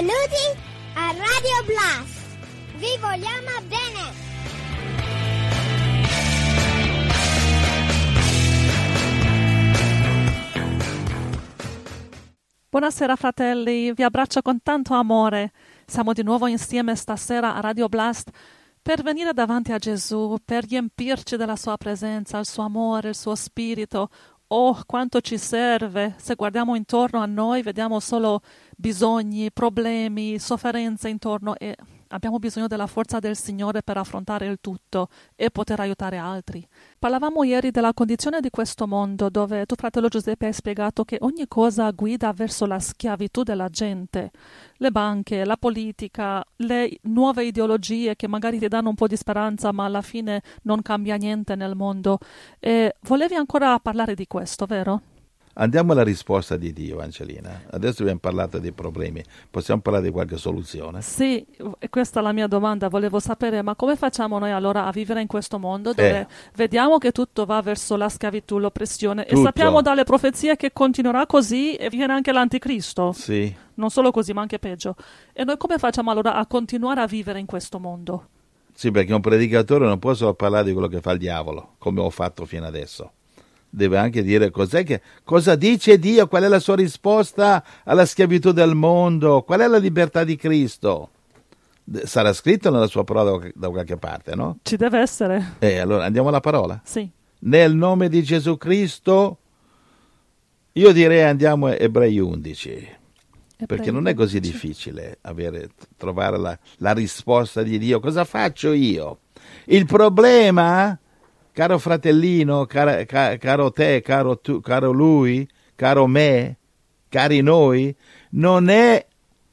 Benvenuti a Radio Blast! Vi vogliamo bene! Buonasera fratelli, vi abbraccio con tanto amore. Siamo di nuovo insieme stasera a Radio Blast per venire davanti a Gesù, per riempirci della sua presenza, il suo amore, il suo spirito. Oh, quanto ci serve! Se guardiamo intorno a noi vediamo solo bisogni, problemi, sofferenze intorno e abbiamo bisogno della forza del Signore per affrontare il tutto e poter aiutare altri. Parlavamo ieri della condizione di questo mondo dove tu, fratello Giuseppe, hai spiegato che ogni cosa guida verso la schiavitù della gente. Le banche, la politica, le nuove ideologie che magari ti danno un po' di speranza ma alla fine non cambia niente nel mondo. E volevi ancora parlare di questo, vero? Andiamo alla risposta di Dio, Angelina. Adesso abbiamo parlato dei problemi, possiamo parlare di qualche soluzione? Sì, questa è la mia domanda. Volevo sapere, ma come facciamo noi allora a vivere in questo mondo dove vediamo che tutto va verso la schiavitù, l'oppressione e sappiamo dalle profezie che continuerà così e viene anche l'anticristo? Sì. Non solo così, ma anche peggio. E noi come facciamo allora a continuare a vivere in questo mondo? Sì, perché un predicatore non può solo parlare di quello che fa il diavolo, come ho fatto fino adesso. Deve anche dire cosa dice Dio, qual è la sua risposta alla schiavitù del mondo, qual è la libertà di Cristo. Sarà scritto nella sua parola da qualche parte, no? Ci deve essere. Allora andiamo alla parola? Sì. Nel nome di Gesù Cristo, io direi andiamo a Ebrei 11, perché non è così difficile trovare la risposta di Dio. Cosa faccio io? Il problema, caro fratellino, caro te, caro tu, caro lui, caro me, cari noi, non è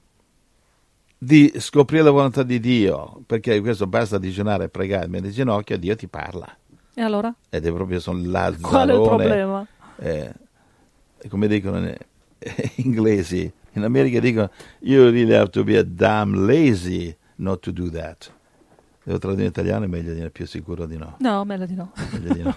di scoprire la volontà di Dio, perché questo basta digiunare e pregare, mentre in ginocchio Dio ti parla. E allora? Ed è proprio sono Lazzarone. Qual è il problema? Come dicono gli inglesi, in America dicono you really have to be a damn lazy not to do that. Devo tradurre in italiano, è meglio dire, più sicuro di no. No, meglio di no. Meglio di no.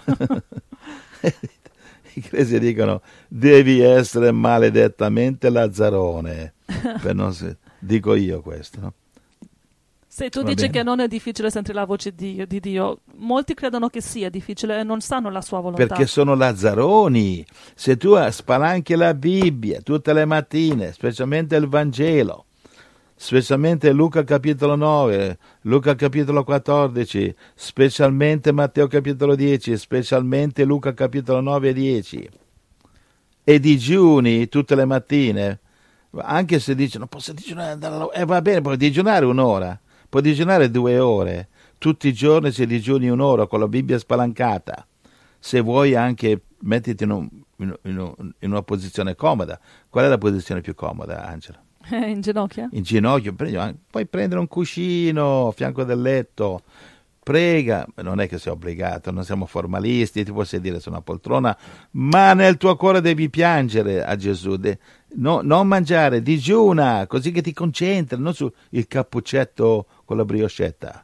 I inglesi dicono devi essere maledettamente Lazzarone. Dico io questo, no? Se tu dici che non è difficile sentire la voce di Dio, molti credono che sia difficile e non sanno la sua volontà. Perché sono lazzaroni. Se tu spalanchi la Bibbia tutte le mattine, specialmente il Vangelo, specialmente Luca capitolo 9, Luca capitolo 14, specialmente Matteo capitolo 10, specialmente Luca capitolo 9 e 10, e digiuni tutte le mattine, anche se dicono posso digiunare, va bene, puoi digiunare un'ora. Puoi digiunare 2 ore, tutti i giorni se digiuni un'ora con la Bibbia spalancata. Se vuoi anche mettiti in una posizione comoda. Qual è la posizione più comoda, Angela? In ginocchio? In ginocchio, puoi prendere un cuscino a fianco del letto, prega, non è che sei obbligato, non siamo formalisti, ti puoi sedere su una poltrona, ma nel tuo cuore devi piangere a Gesù, non mangiare, digiuna, così che ti concentri, non sul cappuccetto con la briochetta.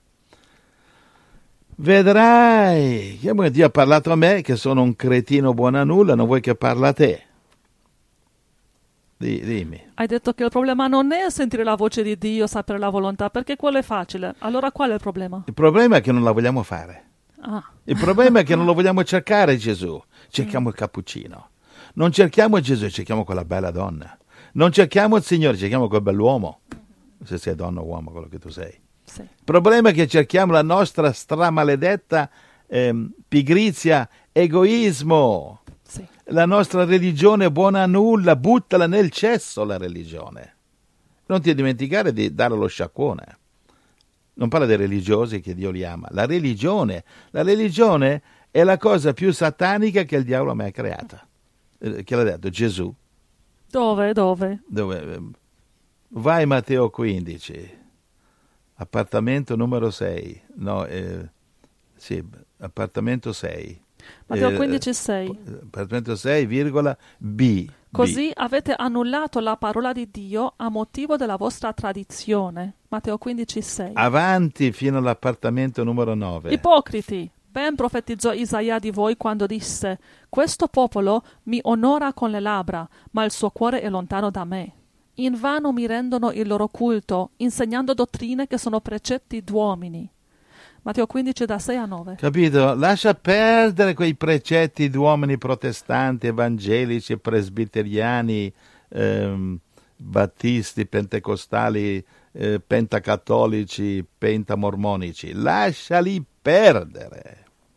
Vedrai, Dio ha parlato a me, che sono un cretino buono a nulla, non vuoi che parla a te? Dimmi. Hai detto che il problema non è sentire la voce di Dio, sapere la volontà, perché quello è facile. Allora qual è il problema? Il problema è che non la vogliamo fare. Il problema è che non lo vogliamo cercare Gesù. Cerchiamo il cappuccino. Non cerchiamo Gesù, cerchiamo quella bella donna. Non cerchiamo il Signore, cerchiamo quel bell'uomo. Se sei donna o uomo, quello che tu sei. Sì. Il problema è che cerchiamo la nostra stramaledetta pigrizia, egoismo. Sì. La nostra religione è buona a nulla, buttala nel cesso la religione. Non ti dimenticare di dare lo sciacquone. Non parla dei religiosi che Dio li ama. La religione è la cosa più satanica che il diavolo mai ha creata. Che l'ha detto Gesù. Dove? Vai Matteo 15, appartamento numero 6. Appartamento 6. Matteo 15, 6. Appartamento 6, virgola, B. Così avete annullato la parola di Dio a motivo della vostra tradizione. Matteo 15, 6. Avanti fino all'appartamento numero 9. Ipocriti! Ben profetizzò Isaia di voi quando disse: questo popolo mi onora con le labbra, ma il suo cuore è lontano da me. invano mi rendono il loro culto, insegnando dottrine che sono precetti d'uomini. Matteo 15, da 6 a 9. Capito? Lascia perdere quei precetti d'uomini protestanti, evangelici, presbiteriani, battisti, pentecostali, pentacattolici, pentamormonici. Lasciali perdere.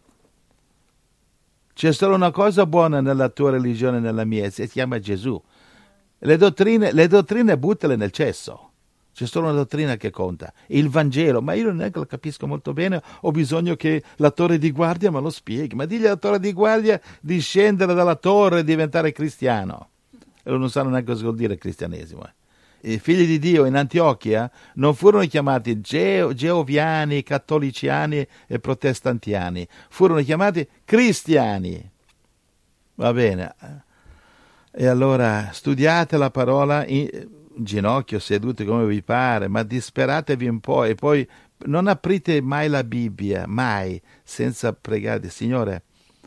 C'è solo una cosa buona nella tua religione e nella mia, si chiama Gesù. Le dottrine buttale nel cesso. C'è solo una dottrina che conta, il Vangelo. Ma io non è che lo capisco molto bene, ho bisogno che la torre di guardia me lo spieghi. Ma digli alla torre di guardia di scendere dalla torre e diventare cristiano. E non sanno neanche cosa vuol dire cristianesimo. I figli di Dio in Antiochia non furono chiamati geoviani, cattoliciani e protestantiani, furono chiamati cristiani. Va bene. E allora studiate la parola in ginocchio, seduti come vi pare, ma disperatevi un po' e poi non aprite mai la Bibbia, mai, senza pregare. Signore,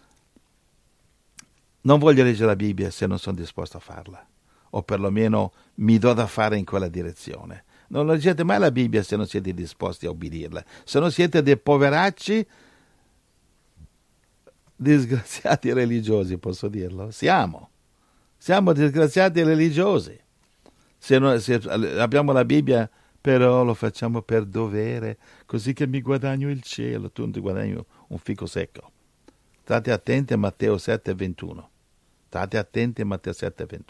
non voglio leggere la Bibbia se non sono disposto a farla, o perlomeno mi do da fare in quella direzione. Non leggete mai la Bibbia se non siete disposti a ubbidirla. Se non siete dei poveracci, disgraziati religiosi, posso dirlo? Siamo disgraziati religiosi. Se abbiamo la Bibbia, però lo facciamo per dovere, così che mi guadagno il cielo. Tu non ti guadagni un fico secco. State attenti a Matteo 7,21. State attenti a Matteo 7,21.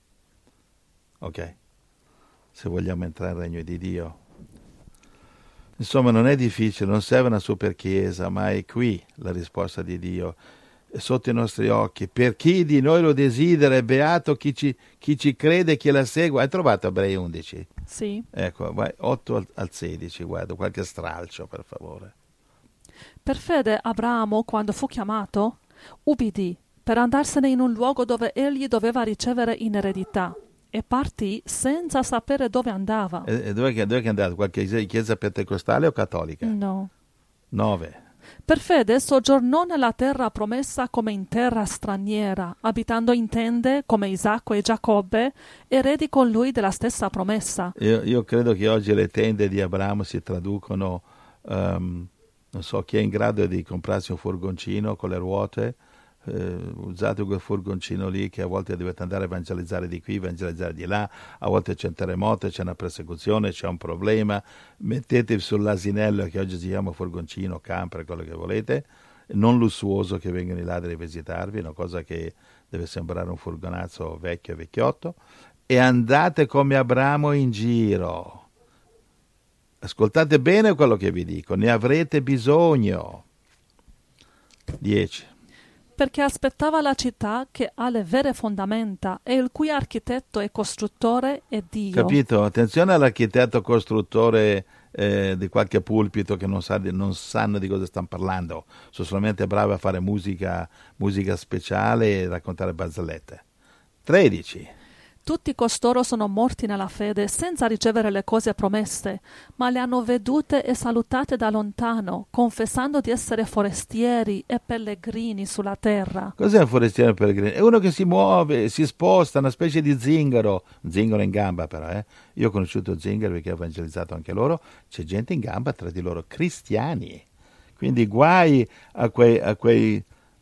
Ok? Se vogliamo entrare nel regno di Dio. Insomma, non è difficile, non serve una super chiesa, ma è qui la risposta di Dio, è sotto i nostri occhi. Per chi di noi lo desidera, è beato chi ci crede, chi la segue. Hai trovato Ebrei 11? Sì. Ecco, vai 8 al 16, guarda, qualche stralcio, per favore. Per fede Abramo, quando fu chiamato, ubbidì per andarsene in un luogo dove egli doveva ricevere in eredità, e partì senza sapere dove andava. E dove è andato? Qualche chiesa pentecostale o cattolica? No. 9. Per fede soggiornò nella terra promessa come in terra straniera, abitando in tende come Isacco e Giacobbe, eredi con lui della stessa promessa. Io credo che oggi le tende di Abramo si traducono, non so, chi è in grado di comprarsi un furgoncino con le ruote, usate quel furgoncino lì che a volte dovete andare a evangelizzare di qui, evangelizzare di là, a volte c'è un terremoto, c'è una persecuzione, c'è un problema, mettetevi sull'asinello che oggi si chiama furgoncino, camper, quello che volete, non lussuoso che vengono i ladri a visitarvi, una cosa che deve sembrare un furgonazzo vecchio e vecchiotto, e andate come Abramo in giro. Ascoltate bene quello che vi dico, ne avrete bisogno. 10. Perché aspettava la città che ha le vere fondamenta e il cui architetto e costruttore è Dio. Capito? Attenzione all'architetto costruttore di qualche pulpito che non sanno di cosa stanno parlando, sono solamente bravi a fare musica speciale e raccontare barzellette. 13. Tutti costoro sono morti nella fede senza ricevere le cose promesse, ma le hanno vedute e salutate da lontano, confessando di essere forestieri e pellegrini sulla terra. Cos'è un forestiero e pellegrino? È uno che si muove, si sposta, una specie di zingaro in gamba però. Io ho conosciuto zingari perché ho evangelizzato anche loro, c'è gente in gamba tra di loro, cristiani. Quindi guai a quei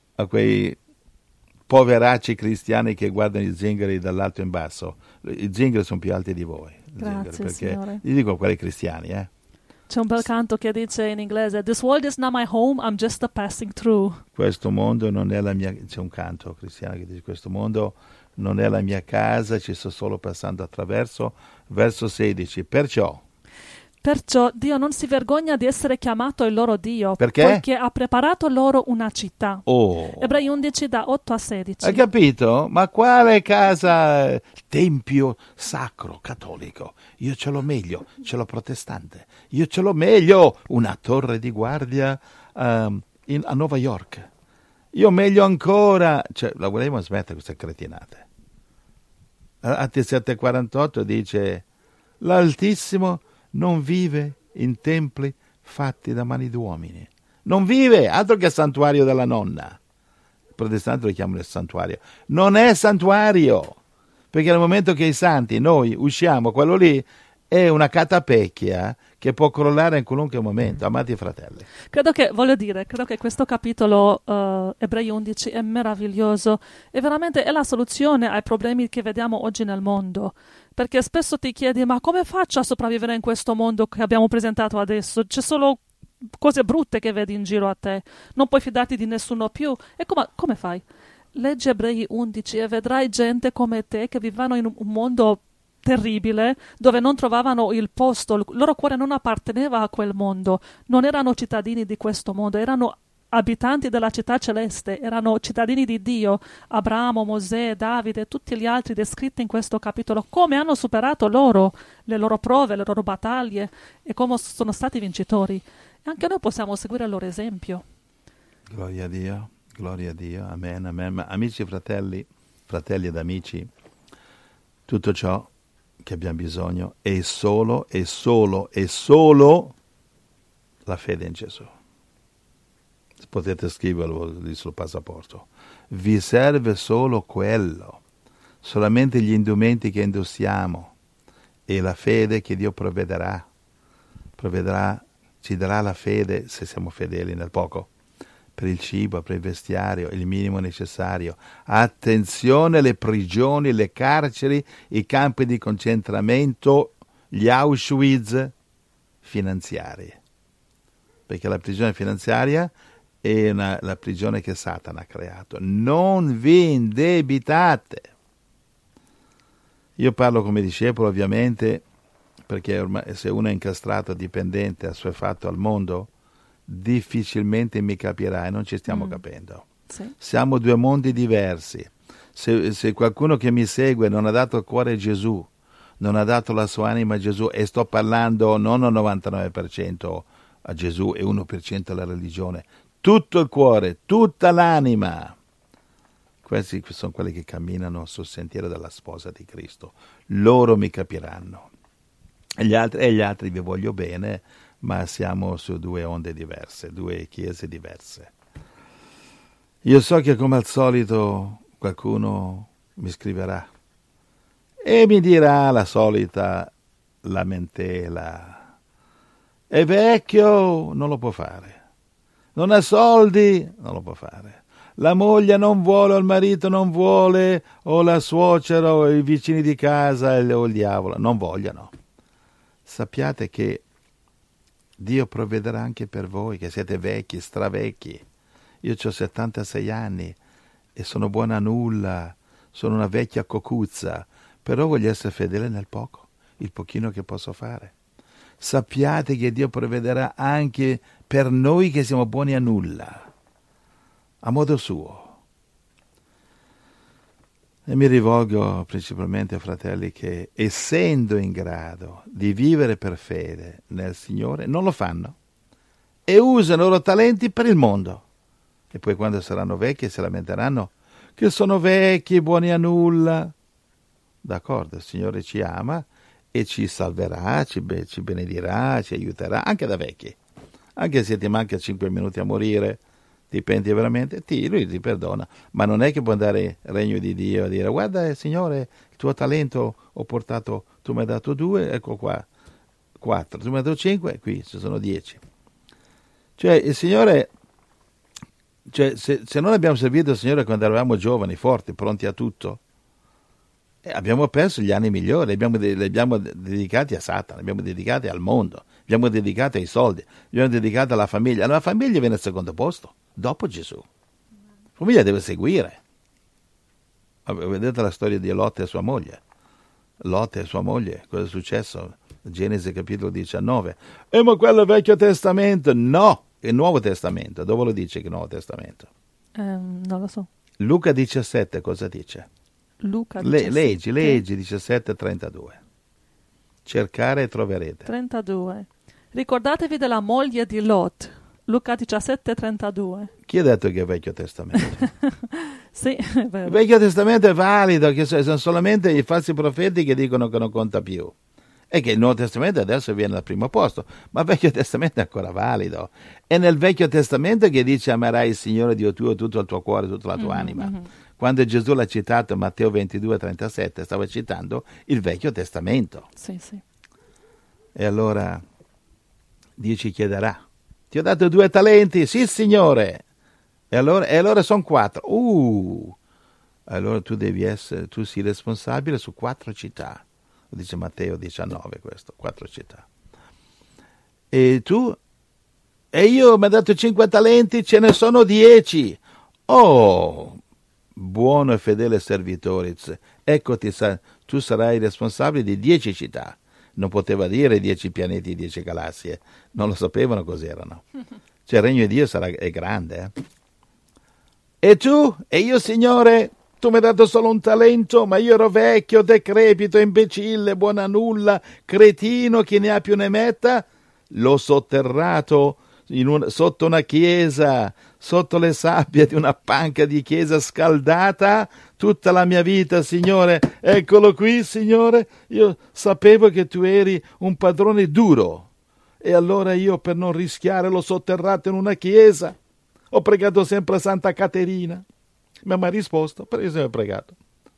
poveracci cristiani che guardano i zingari dall'alto in basso. I zingari sono più alti di voi. Grazie, perché, Signore. Gli dico quelli cristiani, C'è un bel canto che dice in inglese: "This world is not my home, I'm just a passing through." Questo mondo non è la mia... C'è un canto cristiano che dice: questo mondo non è la mia casa, ci sto solo passando attraverso. Verso 16. Perciò Dio non si vergogna di essere chiamato il loro Dio, perché? Poiché ha preparato loro una città. Oh. Ebrei 11 da 8 a 16. Hai capito? Ma quale casa? Tempio sacro, cattolico. Io ce l'ho meglio, ce l'ho protestante. Io ce l'ho meglio, una torre di guardia a New York. Io meglio ancora. La volevamo smettere queste cretinate. Atti 7,48 dice: l'Altissimo non vive in templi fatti da mani d'uomini. Non vive, altro che santuario della nonna. I protestanti lo chiamano il santuario. Non è santuario. perché nel momento che i santi, noi usciamo, quello lì è una catapecchia che può crollare in qualunque momento, amati fratelli. Credo che questo capitolo Ebrei 11 è meraviglioso e veramente è la soluzione ai problemi che vediamo oggi nel mondo, perché spesso ti chiedi ma come faccio a sopravvivere in questo mondo che abbiamo presentato adesso? C'è solo cose brutte che vedi in giro a te, non puoi fidarti di nessuno più, e come fai? Leggi Ebrei 11 e vedrai gente come te che vivevano in un mondo terribile, dove non trovavano il posto, il loro cuore non apparteneva a quel mondo, non erano cittadini di questo mondo, erano abitanti della città celeste, erano cittadini di Dio. Abramo, Mosè, Davide e tutti gli altri descritti in questo capitolo, come hanno superato loro le loro prove, le loro battaglie e come sono stati vincitori. E anche noi possiamo seguire il loro esempio. Gloria a Dio, amen, amen. Ma amici, fratelli ed amici, tutto ciò che abbiamo bisogno è solo la fede in Gesù. Potete scriverlo lì sul passaporto. Vi serve solo quello, solamente gli indumenti che indossiamo e la fede che Dio provvederà, ci darà la fede se siamo fedeli nel poco, per il cibo, per il vestiario, il minimo necessario. Attenzione alle prigioni, le carceri, i campi di concentramento, gli Auschwitz finanziari, perché la prigione finanziaria è la prigione che Satana ha creato. Non vi indebitate. Io parlo come discepolo, ovviamente, perché ormai se uno è incastrato, dipendente, assuefatto al mondo, difficilmente mi capirà, e non ci stiamo capendo. Sì. Siamo due mondi diversi. Se qualcuno che mi segue non ha dato il cuore a Gesù, non ha dato la sua anima a Gesù, e sto parlando non al 99% a Gesù e 1% alla religione, tutto il cuore, tutta l'anima. Questi sono quelli che camminano sul sentiero della sposa di Cristo. Loro mi capiranno. E gli altri vi voglio bene, ma siamo su due onde diverse, due chiese diverse. Io so che come al solito qualcuno mi scriverà e mi dirà la solita lamentela. È vecchio, non lo può fare. Non ha soldi, non lo può fare. La moglie non vuole, o il marito non vuole, o la suocera, o i vicini di casa, o il diavolo, non vogliono. Sappiate che Dio provvederà anche per voi, che siete vecchi, stravecchi. Io ho 76 anni e sono buona a nulla, sono una vecchia cocuzza, però voglio essere fedele nel poco, il pochino che posso fare. Sappiate che Dio provvederà anche per noi che siamo buoni a nulla, a modo suo. E mi rivolgo principalmente a fratelli che, essendo in grado di vivere per fede nel Signore, non lo fanno e usano i loro talenti per il mondo. E poi quando saranno vecchi si lamenteranno che sono vecchi, buoni a nulla. D'accordo, il Signore ci ama e ci salverà, ci benedirà, ci aiuterà, anche da vecchi. Anche se ti manca 5 minuti a morire, ti penti veramente, lui ti perdona. Ma non è che puoi andare al regno di Dio e dire: guarda Signore, il tuo talento ho portato, tu mi hai dato 2, ecco qua 4, tu mi hai dato 5, qui ci sono 10. Cioè il Signore, se non abbiamo servito il Signore quando eravamo giovani, forti, pronti a tutto, abbiamo perso gli anni migliori, li abbiamo dedicati a Satana, li abbiamo dedicati al mondo, li abbiamo dedicati ai soldi, li abbiamo dedicati alla famiglia. La famiglia viene al secondo posto, dopo Gesù. La famiglia deve seguire. Vedete la storia di Lot e sua moglie. Lot e sua moglie, cosa è successo? Genesi capitolo 19. Ma quello è il Vecchio Testamento. No, è il Nuovo Testamento. Dove lo dice che è il Nuovo Testamento? Non lo so. Luca 17 cosa dice? Luca 17. Leggi 17:32. Cercare e troverete. 32. Ricordatevi della moglie di Lot. Luca 17:32. Chi ha detto che è Vecchio Testamento? Sì, è vero. Il Vecchio Testamento è valido, che sono solamente i falsi profeti che dicono che non conta più. E che il Nuovo Testamento adesso viene al primo posto, ma il Vecchio Testamento è ancora valido. È nel Vecchio Testamento che dice: amerai il Signore Dio tuo tutto il tuo cuore, tutta la tua anima. Quando Gesù l'ha citato Matteo 22,37, stava citando il Vecchio Testamento. Sì, sì. E allora Dio ci chiederà: ti ho dato 2 talenti? Sì, Signore. E allora sono 4. Allora tu sei responsabile su 4 città. Lo dice Matteo 19 questo, 4 città. E io mi ha dato 5 talenti, ce ne sono 10. Oh, buono e fedele servitore, eccoti, tu sarai responsabile di 10 città. Non poteva dire 10 pianeti, 10 galassie, non lo sapevano cos'erano. Cioè il regno di Dio è grande. E tu? E io, Signore? Tu mi hai dato solo un talento, ma io ero vecchio, decrepito, imbecille, buono a nulla, cretino, chi ne ha più ne metta. L'ho sotterrato sotto una chiesa, sotto le sabbie di una panca di chiesa scaldata, tutta la mia vita, Signore. Eccolo qui, Signore. Io sapevo che tu eri un padrone duro. E allora io, per non rischiare, l'ho sotterrato in una chiesa. Ho pregato sempre a Santa Caterina. Mi ha mai risposto, per esempio ho pregato.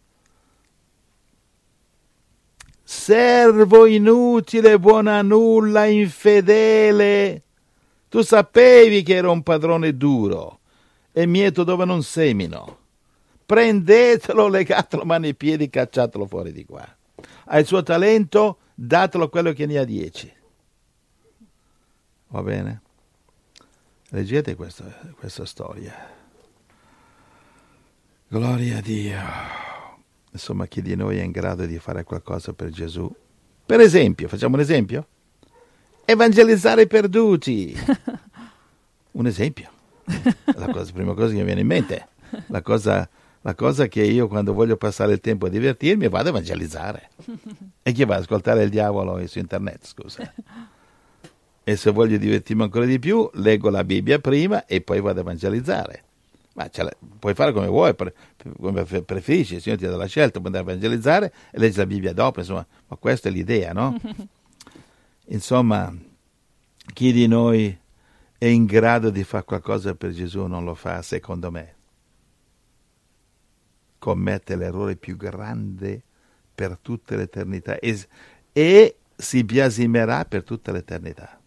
Servo inutile, buono a nulla, infedele. Tu sapevi che ero un padrone duro e mieto dove non semino. Prendetelo, legatelo mani e piedi, cacciatelo fuori di qua. Ha il suo talento, datelo a quello che ne ha 10. Va bene? Leggete questa storia. Gloria a Dio. Insomma, chi di noi è in grado di fare qualcosa per Gesù? Per esempio, facciamo un esempio? Evangelizzare i perduti. Un esempio. La prima cosa che mi viene in mente. La cosa che io, quando voglio passare il tempo a divertirmi, vado a evangelizzare. E chi va ad ascoltare il diavolo su internet, scusa. E se voglio divertirmi ancora di più, leggo la Bibbia prima e poi vado a evangelizzare. Ma puoi fare come vuoi, come preferisci, il Signore ti dà la scelta, puoi andare a evangelizzare e leggi la Bibbia dopo, insomma, ma questa è l'idea, no? Insomma, chi di noi è in grado di fare qualcosa per Gesù non lo fa, secondo me. Commette l'errore più grande per tutta l'eternità e si biasimerà per tutta l'eternità.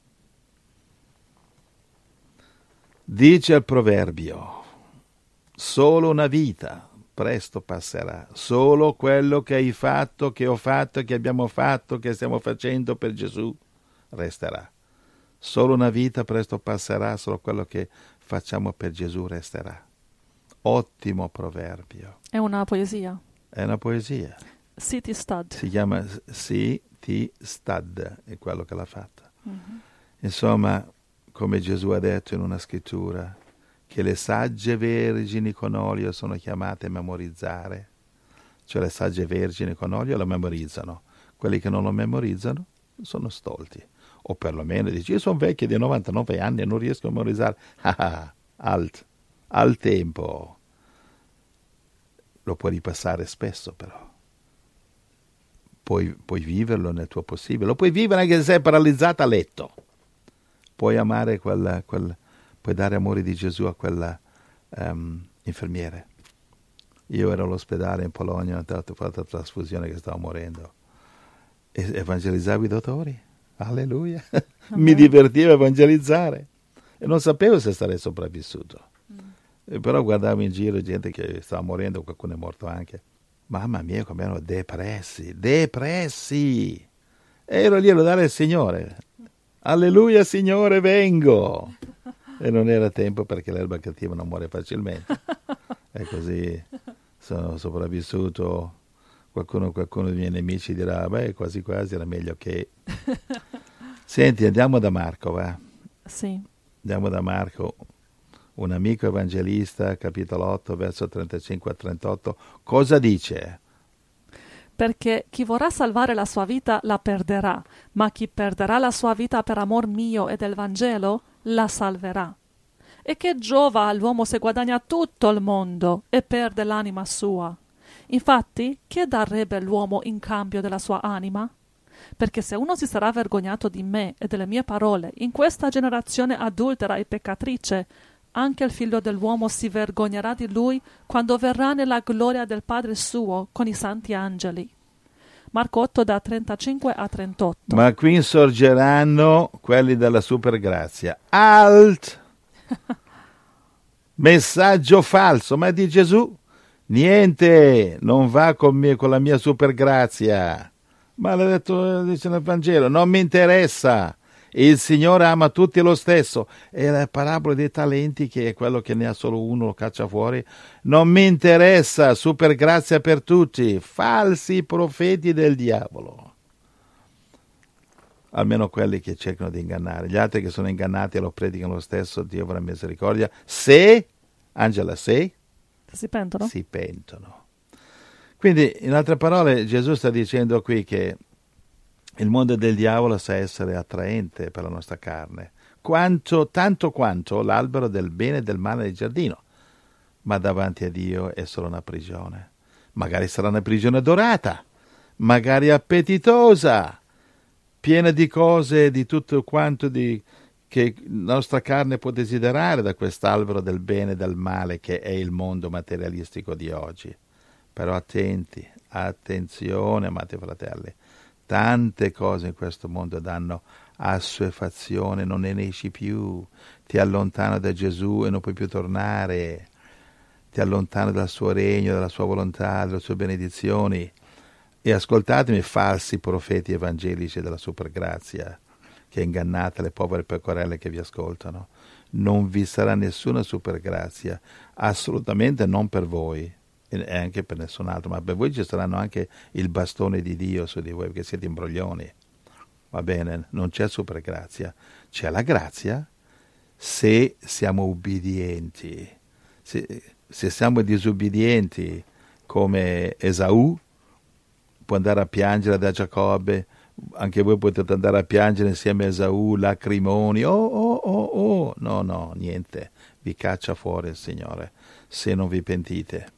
Dice il proverbio: solo una vita presto passerà, solo quello che hai fatto, che ho fatto, che abbiamo fatto, che stiamo facendo per Gesù resterà. Solo una vita presto passerà, solo quello che facciamo per Gesù resterà. Ottimo proverbio. È una poesia. È una poesia. City Stud. Si chiama City Stud, è quello che l'ha fatta. Mm-hmm. Insomma, come Gesù ha detto in una scrittura, che le sagge vergini con olio sono chiamate a memorizzare, cioè le sagge vergini con olio lo memorizzano, quelli che non lo memorizzano sono stolti, o perlomeno dici: io sono vecchio di 99 anni e non riesco a memorizzare. Al tempo lo puoi ripassare spesso, però puoi viverlo nel tuo possibile, lo puoi vivere anche se sei paralizzato a letto, puoi amare puoi dare amore di Gesù a quella infermiere. Io ero all'ospedale in Polonia, ho fatto trasfusione che stavo morendo. E evangelizzavo i dottori. Alleluia. Mi divertiva a evangelizzare. E non sapevo se sarei sopravvissuto. Però guardavo in giro gente che stava morendo, qualcuno è morto anche. Mamma mia, come erano depressi. Ero lì a lodare il Signore. Alleluia, Signore, vengo. E non era tempo, perché l'erba cattiva non muore facilmente. E così sono sopravvissuto. Qualcuno dei miei nemici dirà: beh, quasi quasi era meglio che... Senti, andiamo da Marco, va? Sì. Andiamo da Marco, un amico evangelista, capitolo 8, verso 35 a 38. Cosa dice? Perché chi vorrà salvare la sua vita la perderà, ma chi perderà la sua vita per amor mio e del Vangelo la salverà. E che giova all'uomo se guadagna tutto il mondo e perde l'anima sua? Infatti, che darebbe l'uomo in cambio della sua anima? Perché se uno si sarà vergognato di me e delle mie parole in questa generazione adultera e peccatrice, anche il figlio dell'uomo si vergognerà di lui quando verrà nella gloria del Padre suo con i santi angeli. Marco 8 da 35 a 38. Ma qui insorgeranno quelli della supergrazia. Alt! Messaggio falso, ma di Gesù? Niente, non va con me, con la mia supergrazia. Ma l'ha detto, dice nel Vangelo, non mi interessa. Il Signore ama tutti lo stesso. E la parabola dei talenti, che è quello che ne ha solo uno, lo caccia fuori. Non mi interessa, supergrazia per tutti. Falsi profeti del diavolo. Almeno quelli che cercano di ingannare. Gli altri che sono ingannati e lo predicano lo stesso, Dio avrà misericordia. Angela, Si pentono? si pentono. Quindi, in altre parole, Gesù sta dicendo qui che il mondo del diavolo sa essere attraente per la nostra carne, tanto quanto l'albero del bene e del male nel giardino, ma davanti a Dio è solo una prigione. Magari sarà una prigione dorata, magari appetitosa, piena di cose, di tutto quanto che la nostra carne può desiderare da quest'albero del bene e del male che è il mondo materialistico di oggi. Però attenzione, amati fratelli, tante cose in questo mondo danno assuefazione, non ne esci più, ti allontana da Gesù e non puoi più tornare, ti allontana dal suo regno, dalla sua volontà, dalle sue benedizioni. E ascoltatemi, falsi profeti evangelici della supergrazia, che ingannate le povere pecorelle che vi ascoltano. Non vi sarà nessuna supergrazia, assolutamente non per voi, e anche per nessun altro, ma per voi ci saranno anche il bastone di Dio su di voi, perché siete imbroglioni. Va bene, non c'è supergrazia, c'è la grazia se siamo ubbidienti. Se siamo disobbedienti come Esaù, può andare a piangere da Giacobbe, anche voi potete andare a piangere insieme a Esaù, lacrimoni, no, niente, vi caccia fuori il Signore, se non vi pentite.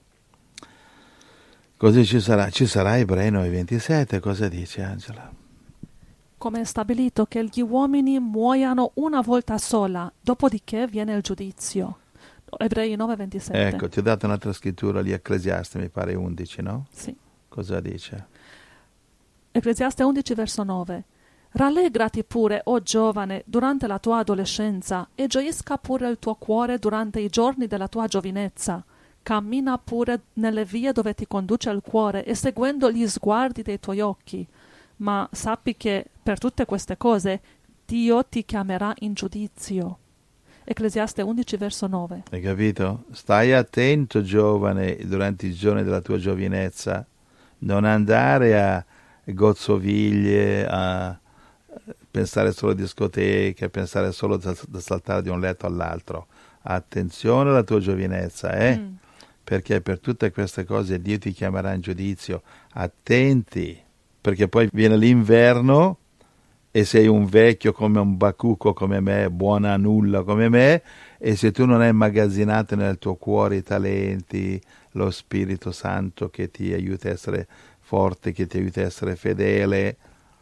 Così ci sarà Ebrei 9:27, cosa dice Angela? Come è stabilito che gli uomini muoiano una volta sola, dopodiché viene il giudizio. Ebrei 9:27. Ecco, ti ho dato un'altra scrittura lì, Ecclesiaste, mi pare 11, no? Sì. Cosa dice? Ecclesiaste 11, verso 9. Rallegrati pure, o giovane, durante la tua adolescenza, e gioisca pure il tuo cuore durante i giorni della tua giovinezza. Cammina pure nelle vie dove ti conduce il cuore e seguendo gli sguardi dei tuoi occhi. Ma sappi che per tutte queste cose Dio ti chiamerà in giudizio. Ecclesiaste 11, verso 9. Hai capito? Stai attento, giovane, durante i giorni della tua giovinezza. Non andare a gozzoviglie, a pensare solo a discoteche, a pensare solo da saltare di un letto all'altro. Attenzione alla tua giovinezza, perché per tutte queste cose Dio ti chiamerà in giudizio. Attenti, perché poi viene l'inverno e sei un vecchio come un bacucco come me, buona a nulla come me, e se tu non hai immagazzinato nel tuo cuore i talenti, lo Spirito Santo che ti aiuta a essere forte, che ti aiuta a essere fedele,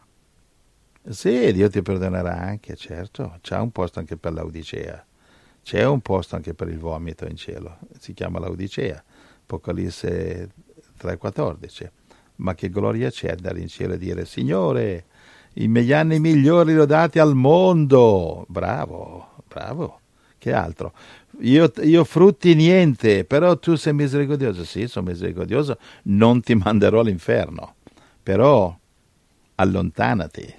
sì, Dio ti perdonerà anche, certo. C'è un posto anche per l'Odicea, c'è un posto anche per il vomito in cielo, si chiama l'Odicea, Apocalisse 3,14. Ma che gloria c'è andare in cielo e dire: Signore, i miei anni migliori li ho dati al mondo. Bravo. Che altro? Io frutti niente, però tu sei misericordioso. Sì, sono misericordioso, non ti manderò all'inferno, però allontanati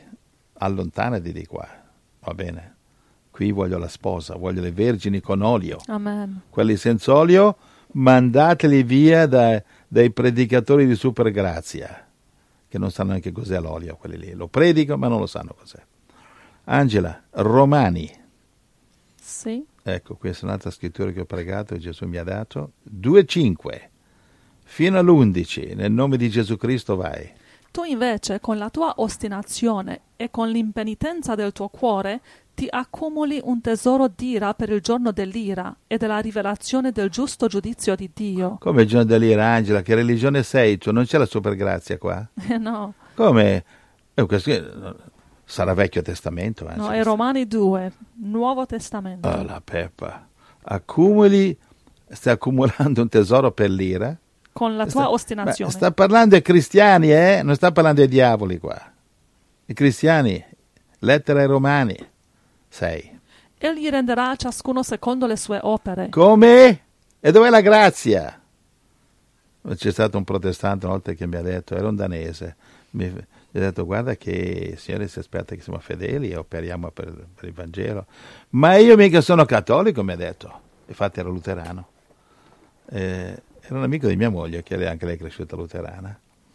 di qua, va bene? Qui voglio la sposa, voglio le vergini con olio. Amen. Quelli senza olio, mandateli via dai predicatori di supergrazia, che non sanno neanche cos'è l'olio, quelli lì. Lo predicano, ma non lo sanno cos'è. Angela, Romani. Sì. Ecco, questa è un'altra scrittura che ho pregato e Gesù mi ha dato. 2,5. Fino all'11, nel nome di Gesù Cristo vai. Tu invece, con la tua ostinazione e con l'impenitenza del tuo cuore, ti accumuli un tesoro d'ira per il giorno dell'ira e della rivelazione del giusto giudizio di Dio. Come il giorno dell'ira, Angela? Che religione sei tu? Non c'è la supergrazia qua? No. Come? Questo sarà Vecchio Testamento? No, è Romani 2, Nuovo Testamento. Oh, la peppa. stai accumulando un tesoro per l'ira. con la tua ostinazione. Sta parlando ai cristiani, non sta parlando ai diavoli qua. I cristiani, lettera ai Romani 6. Egli renderà a ciascuno secondo le sue opere. Come? E dov'è la grazia? C'è stato un protestante una volta che mi ha detto, era un danese, mi ha detto guarda che il Signore si aspetta che siamo fedeli e operiamo per il Vangelo. Ma io mica sono cattolico, mi ha detto. Infatti era luterano. Era un amico di mia moglie, che anche lei è cresciuta luterana.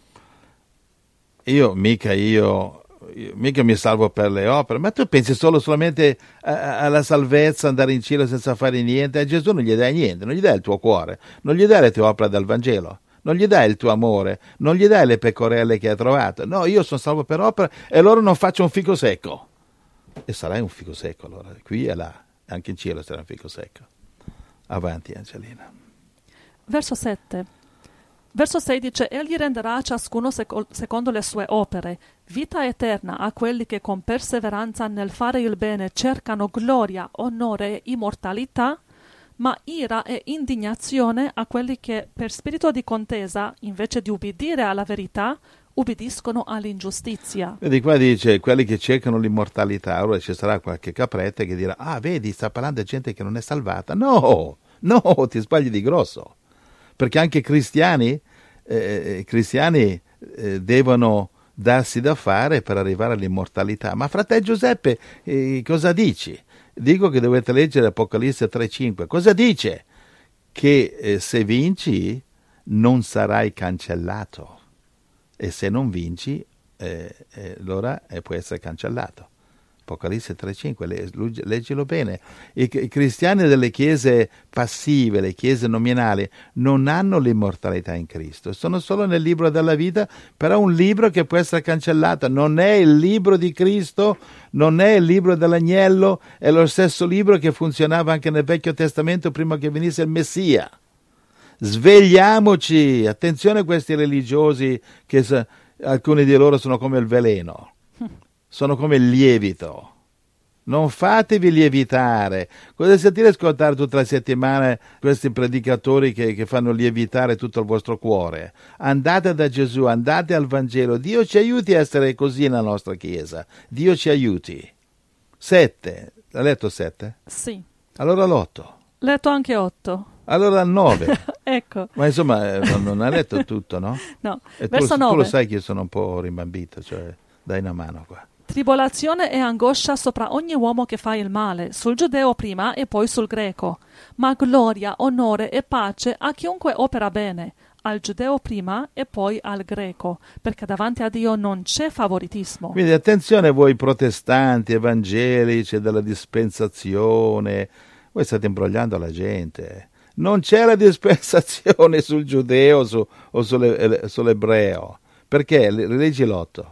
Io mica mi salvo per le opere, ma tu pensi solamente alla salvezza, andare in cielo senza fare niente? A Gesù non gli dai niente, non gli dai il tuo cuore, non gli dai le tue opere del Vangelo, non gli dai il tuo amore, non gli dai le pecorelle che hai trovato. No, io sono salvo per opere e allora non faccio un fico secco. E sarai un fico secco allora, qui e là, anche in cielo sarai un fico secco. Avanti Angelina. Verso 7. Verso 6 dice, egli renderà a ciascuno secondo le sue opere, vita eterna a quelli che con perseveranza nel fare il bene cercano gloria, onore e immortalità, ma ira e indignazione a quelli che per spirito di contesa, invece di ubbidire alla verità, ubbidiscono all'ingiustizia. Vedi, qua dice, quelli che cercano l'immortalità, ora ci sarà qualche capretta che dirà, vedi, sta parlando di gente che non è salvata. No, ti sbagli di grosso. Perché anche cristiani devono darsi da fare per arrivare all'immortalità. Ma fratello Giuseppe, cosa dici? Dico che dovete leggere Apocalisse 3,5. Cosa dice? Che se vinci non sarai cancellato e se non vinci allora puoi essere cancellato. Apocalisse 3,5, leggilo bene. I cristiani delle chiese passive, le chiese nominali, non hanno l'immortalità in Cristo, sono solo nel libro della vita, però un libro che può essere cancellato, non è il libro di Cristo, non è il libro dell'agnello, è lo stesso libro che funzionava anche nel Vecchio Testamento prima che venisse il Messia. Svegliamoci, attenzione a questi religiosi che alcuni di loro sono come il veleno. Sono come il lievito. Non fatevi lievitare. Cosa sentire ascoltare tutta la settimana questi predicatori che fanno lievitare tutto il vostro cuore? Andate da Gesù, andate al Vangelo. Dio ci aiuti a essere così nella nostra Chiesa. Dio ci aiuti. 7. Hai letto 7? Sì. Allora l'8. Letto anche 8. Allora il 9. Ecco. Ma insomma non hai letto tutto, no? No. E Verso tu 9. lo sai che io sono un po' rimbambito, cioè dai una mano qua. Tribolazione e angoscia sopra ogni uomo che fa il male, sul giudeo prima e poi sul greco, ma gloria, onore e pace a chiunque opera bene, al giudeo prima e poi al greco, perché davanti a Dio non c'è favoritismo. Quindi attenzione voi protestanti, evangelici, della dispensazione, voi state imbrogliando la gente. Non c'è la dispensazione sul giudeo o sull'ebreo. Perché? Leggi l'8.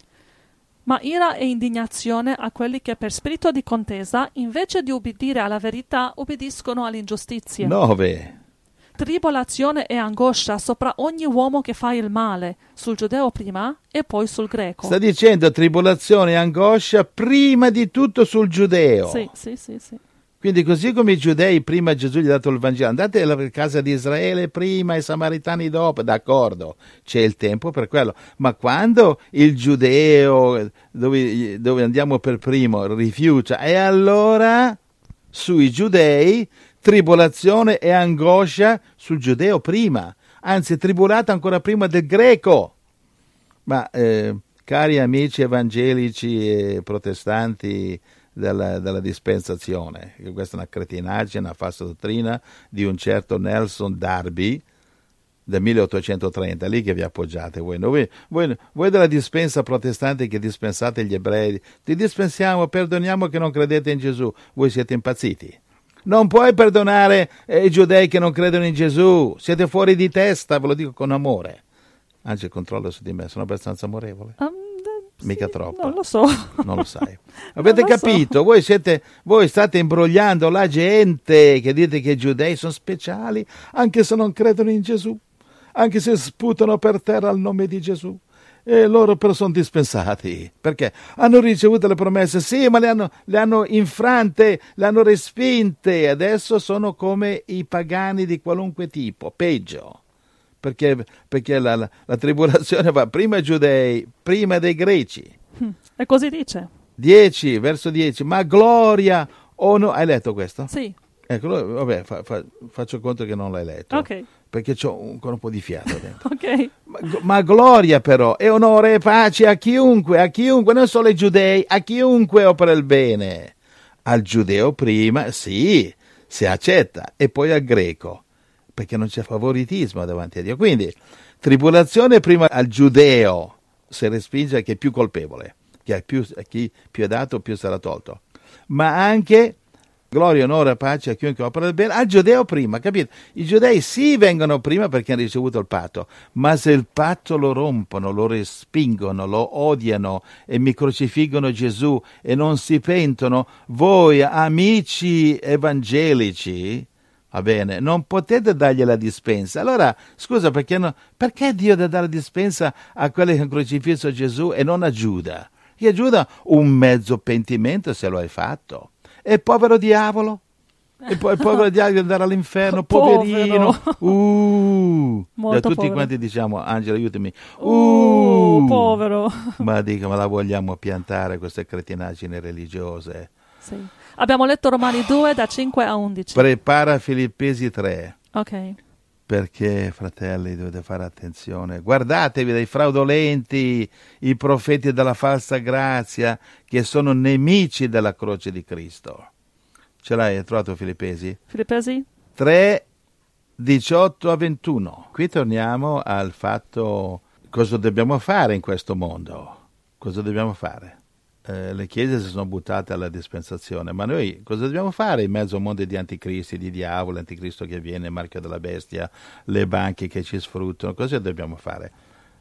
Ma ira e indignazione a quelli che per spirito di contesa, invece di ubbidire alla verità, ubbidiscono all'ingiustizia. 9. Tribolazione e angoscia sopra ogni uomo che fa il male, sul giudeo prima e poi sul greco. Sta dicendo tribolazione e angoscia prima di tutto sul giudeo. Sì. Quindi così come i giudei prima Gesù gli ha dato il Vangelo, andate alla casa di Israele prima, i samaritani dopo, d'accordo, c'è il tempo per quello, ma quando il giudeo, dove andiamo per primo, rifiuta, e allora sui giudei tribolazione e angoscia sul giudeo prima, anzi tribolato ancora prima del greco. Ma cari amici evangelici e protestanti della dispensazione, che questa è una cretinaggine, una falsa dottrina di un certo Nelson Darby del 1830, lì che vi appoggiate voi della dispensa protestante che dispensate gli ebrei, ti dispensiamo, perdoniamo che non credete in Gesù, voi siete impazziti. Non puoi perdonare i giudei che non credono in Gesù, siete fuori di testa, ve lo dico con amore. Anzi, controllo su di me, sono abbastanza amorevole. Mica troppo. Non lo so. Non lo sai. Avete capito? Voi state imbrogliando la gente che dite che i giudei sono speciali, anche se non credono in Gesù, anche se sputano per terra il nome di Gesù. e loro però sono dispensati, perché hanno ricevuto le promesse, sì, ma le hanno infrante, le hanno respinte, adesso sono come i pagani di qualunque tipo, peggio, perché la tribolazione va prima ai giudei, prima dei greci. E così dice. 10, verso 10, ma gloria o no, hai letto questo? Sì. Ecco, vabbè, faccio conto che non l'hai letto. Ok. Perché c'ho ancora un po' di fiato dentro. Ok. Ma gloria però, e onore e pace a chiunque, non solo ai giudei, a chiunque opera il bene. Al giudeo prima, sì, si accetta, e poi al greco, perché non c'è favoritismo davanti a Dio. Quindi, tribolazione prima al giudeo, si respinge a chi è più colpevole, a chi più è dato, più sarà tolto. Ma anche gloria, onore e pace a chiunque opera il bene, al giudeo prima, capito? I giudei sì vengono prima perché hanno ricevuto il patto, ma se il patto lo rompono, lo respingono, lo odiano e mi crocifiggono Gesù e non si pentono, voi amici evangelici, va bene, non potete dargli la dispensa. Allora, scusa, perché Dio deve dare la dispensa a quelli che hanno crocifisso Gesù e non a Giuda? Che a Giuda un mezzo pentimento se lo hai fatto. E povero diavolo, e poi il povero diavolo andare all'inferno, poverino. Da tutti povero. quanti diciamo, Angela, aiutami. Povero. Ma la vogliamo piantare queste cretinaggini religiose? Sì. Abbiamo letto Romani 2 da 5 a 11. Prepara Filippesi 3. Ok. Perché, fratelli, dovete fare attenzione. Guardatevi dai fraudolenti, i profeti della falsa grazia, che sono nemici della croce di Cristo. Ce l'hai? Hai trovato Filippesi? Filippesi? 3, 18 a 21. Qui torniamo al fatto cosa dobbiamo fare in questo mondo. Cosa dobbiamo fare? Le chiese si sono buttate alla dispensazione, ma noi cosa dobbiamo fare in mezzo a un mondo di anticristi, di diavolo, anticristo che viene, il marchio della bestia, le banche che ci sfruttano? Cosa dobbiamo fare?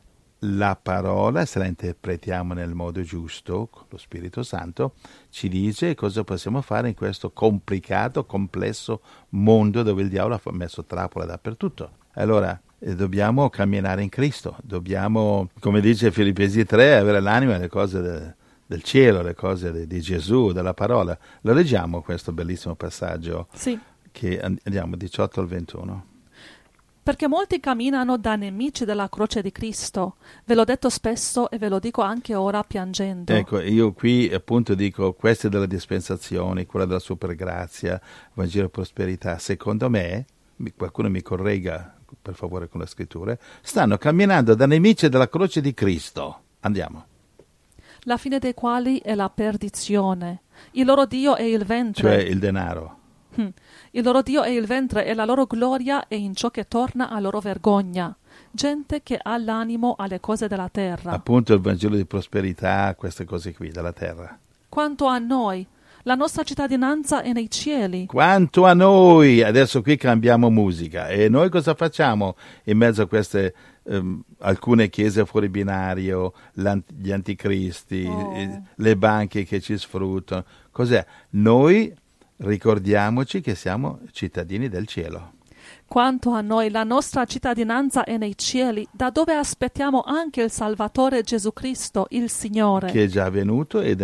La parola, se la interpretiamo nel modo giusto, con lo Spirito Santo, ci dice cosa possiamo fare in questo complicato, complesso mondo dove il diavolo ha messo trappole dappertutto. Allora, dobbiamo camminare in Cristo, dobbiamo, come dice Filippesi 3, avere l'anima nelle cose del cielo, le cose di Gesù, della parola. Lo leggiamo questo bellissimo passaggio? Sì. Che andiamo 18 al 21. Perché molti camminano da nemici della croce di Cristo. Ve l'ho detto spesso e ve lo dico anche ora piangendo. Ecco, io qui appunto dico, queste delle dispensazioni, quella della supergrazia, Vangelo e prosperità, secondo me, qualcuno mi corregga per favore con le scritture, stanno camminando da nemici della croce di Cristo. Andiamo. La fine dei quali è la perdizione. Il loro Dio è il ventre. Cioè il denaro. Il loro Dio è il ventre e la loro gloria è in ciò che torna a loro vergogna. Gente che ha l'animo alle cose della terra. Appunto il Vangelo di prosperità, queste cose qui, della terra. Quanto a noi, la nostra cittadinanza è nei cieli. Quanto a noi, adesso qui cambiamo musica, e noi cosa facciamo in mezzo a queste alcune chiese fuori binario, gli anticristi, le banche che ci sfruttano? Cos'è? Noi ricordiamoci che siamo cittadini del cielo. Quanto a noi, la nostra cittadinanza è nei cieli, da dove aspettiamo anche il Salvatore Gesù Cristo, il Signore, che è già venuto ed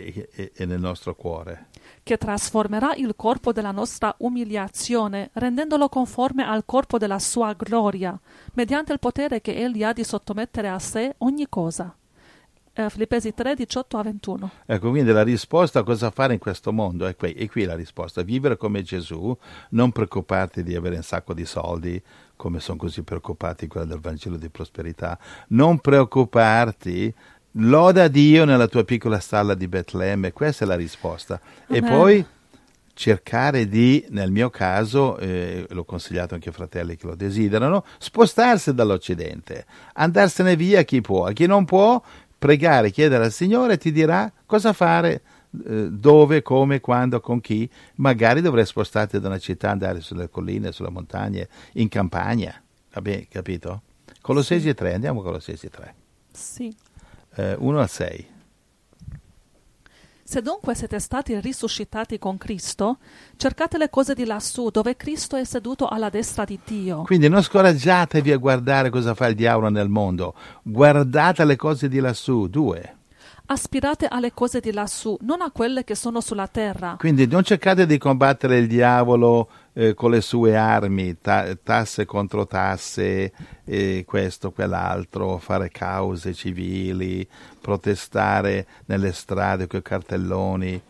è nel nostro cuore, che trasformerà il corpo della nostra umiliazione, rendendolo conforme al corpo della sua gloria, mediante il potere che Egli ha di sottomettere a sé ogni cosa. Filippesi 3, 18 a 21. Ecco, quindi la risposta a cosa fare in questo mondo è qui la risposta: vivere come Gesù, non preoccuparti di avere un sacco di soldi, come sono così preoccupati quelli del Vangelo di prosperità, non preoccuparti, loda Dio nella tua piccola stalla di Betlemme, questa è la risposta. Amen. E poi cercare di, nel mio caso, l'ho consigliato anche ai fratelli che lo desiderano, spostarsi dall'Occidente, andarsene via chi può, a chi non può pregare, chiedere al Signore, ti dirà cosa fare, dove, come, quando, con chi. Magari dovrei spostarti da una città, andare sulle colline, sulle montagne, in campagna. Vabbè, capito? Colossesi 3, andiamo a Colossesi 3. Sì. 1 al 6. Se dunque siete stati risuscitati con Cristo, cercate le cose di lassù, dove Cristo è seduto alla destra di Dio. Quindi non scoraggiatevi a guardare cosa fa il diavolo nel mondo, guardate le cose di lassù. 2. Aspirate alle cose di lassù, non a quelle che sono sulla terra. Quindi non cercate di combattere il diavolo con le sue armi, tasse contro tasse, questo, quell'altro, fare cause civili, protestare nelle strade con i cartelloni.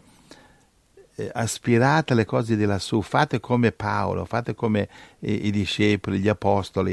Aspirate alle cose di lassù, fate come Paolo, fate come i discepoli, gli apostoli.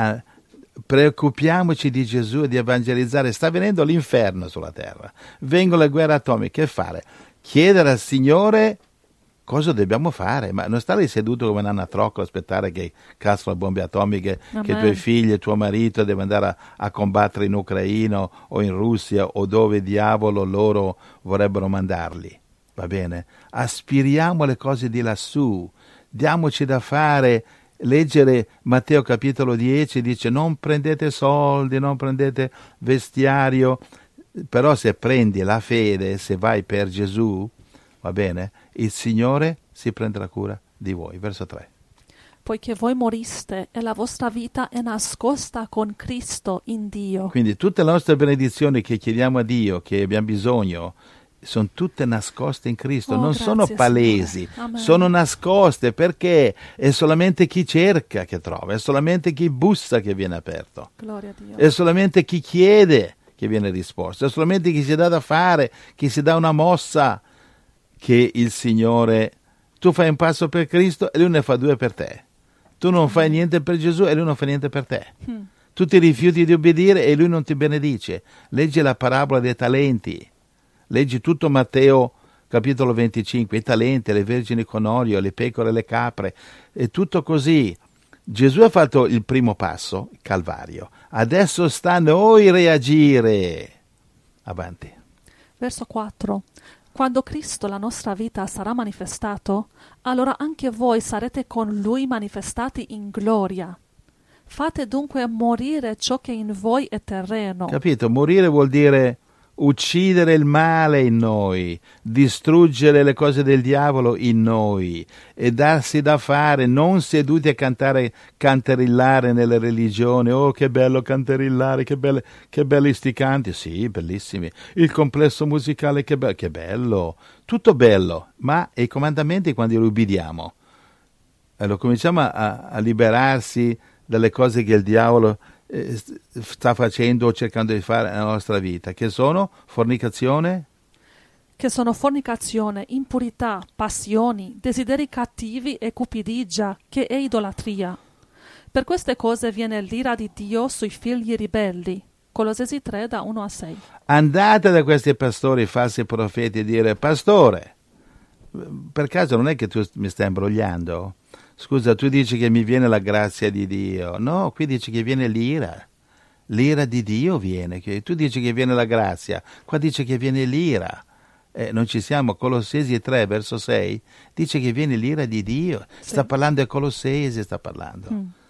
Preoccupiamoci di Gesù e di evangelizzare. Sta venendo l'inferno sulla terra, vengono le guerre atomiche. Che fare? Chiedere al Signore cosa dobbiamo fare, ma non stare seduto come un anatrocco, aspettare che cascano le bombe atomiche, Amen. che i tuoi figli e tuo marito devono andare a combattere in Ucraina o in Russia o dove diavolo loro vorrebbero mandarli. Va bene? Aspiriamo alle cose di lassù, diamoci da fare. Leggere Matteo capitolo 10 dice non prendete soldi, non prendete vestiario, però se prendi la fede, se vai per Gesù, va bene, il Signore si prenderà cura di voi. Verso 3. Poiché voi moriste e la vostra vita è nascosta con Cristo in Dio. Quindi tutte le nostre benedizioni che chiediamo a Dio, che abbiamo bisogno, sono tutte nascoste in Cristo, non grazie, sono palesi, sono nascoste perché è solamente chi cerca che trova, è solamente chi bussa che viene aperto, Gloria a Dio. è solamente chi chiede che viene risposto, è solamente chi si dà da fare, chi si dà una mossa, che il Signore, tu fai un passo per Cristo e Lui ne fa 2 per te, tu non fai niente per Gesù e Lui non fa niente per te. Tu ti rifiuti di obbedire e Lui non ti benedice. Leggi la parabola dei talenti. Leggi tutto Matteo capitolo 25, i talenti, le vergini con olio, le pecore, le capre, è tutto così. Gesù ha fatto il primo passo, il Calvario. Adesso sta a noi reagire. Avanti. Verso 4. Quando Cristo, la nostra vita, sarà manifestato, allora anche voi sarete con Lui manifestati in gloria. Fate dunque morire ciò che in voi è terreno. Capito? Morire vuol dire uccidere il male in noi, distruggere le cose del diavolo in noi e darsi da fare, non seduti a cantarillare nelle religioni. Oh, che bello cantarillare, che belli sti canti. Sì, bellissimi. Il complesso musicale, che bello. Tutto bello, ma i comandamenti quando li ubbidiamo? Allora cominciamo a liberarsi dalle cose che il diavolo sta facendo o cercando di fare nella nostra vita, che sono fornicazione, impurità, passioni, desideri cattivi e cupidigia, che è idolatria. Per queste cose viene l'ira di Dio sui figli ribelli. Colossesi 3, da 1 a 6. Andate da questi pastori falsi profeti e dire: pastore, per caso non è che tu mi stai imbrogliando? Scusa, tu dici che mi viene la grazia di Dio. No, qui dici che viene l'ira. L'ira di Dio viene. Tu dici che viene la grazia. Qua dice che viene l'ira. Non ci siamo. Colossesi 3, verso 6, dice che viene l'ira di Dio. Sì. Sta parlando, è Colossesi sta parlando.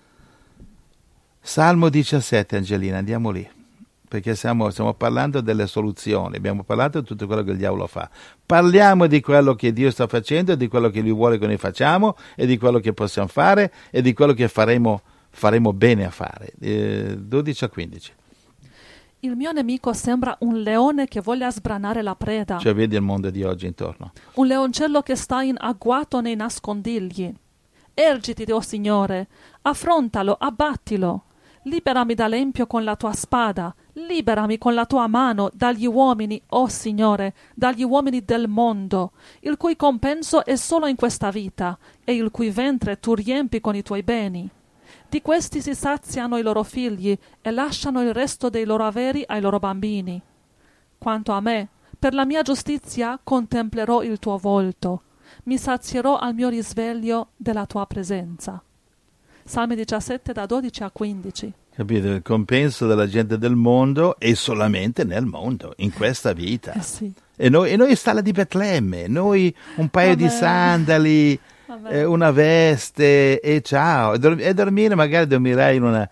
Salmo 17, Angelina, andiamo lì. Perché stiamo parlando delle soluzioni, abbiamo parlato di tutto quello che il diavolo fa. Parliamo di quello che Dio sta facendo, di quello che Lui vuole che noi facciamo, e di quello che possiamo fare, e di quello che faremo bene a fare. 12 a 15. Il mio nemico sembra un leone che voglia sbranare la preda. Cioè vedi il mondo di oggi intorno. Un leoncello che sta in agguato nei nascondigli. Ergiti, o Signore, affrontalo, abbattilo. Liberami dall'empio con la tua spada, liberami con la tua mano dagli uomini, o Signore, dagli uomini del mondo, il cui compenso è solo in questa vita, e il cui ventre tu riempi con i tuoi beni. Di questi si saziano i loro figli e lasciano il resto dei loro averi ai loro bambini. Quanto a me, per la mia giustizia contemplerò il tuo volto, mi sazierò al mio risveglio della tua presenza. Salmi 17, da 12 a 15. Capito? Il compenso della gente del mondo è solamente nel mondo, in questa vita. Sì. E noi stalla di Betlemme, noi un paio di sandali, una veste e ciao. E dormire, magari dormirai in una...